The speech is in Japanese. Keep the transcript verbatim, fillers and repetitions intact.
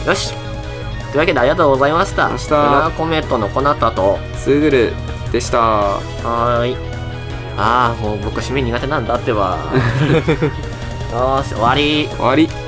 よし、というわけでありがとうございました。 ましたルナーコメットのこなたとスグルでした。 はーい。ああ、もう僕締め苦手なんだってば。よーし、終わり。 終わり。